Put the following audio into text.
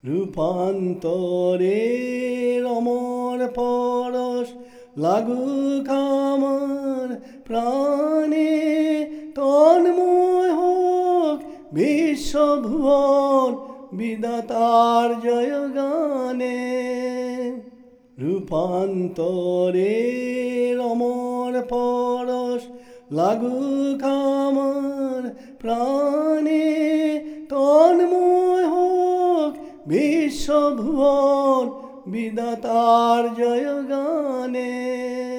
রূপান্তরের অমর পরশ লাগুক আমার প্রাণে, তন্ময় হোক বিশ্বভুবন বিধাতার জয়গানে। রূপান্তরের অমর পরশ লাগুক আমার প্রাণে, তন্ময় হোক বিশ্বভুবন বিধাতার জয়গানে।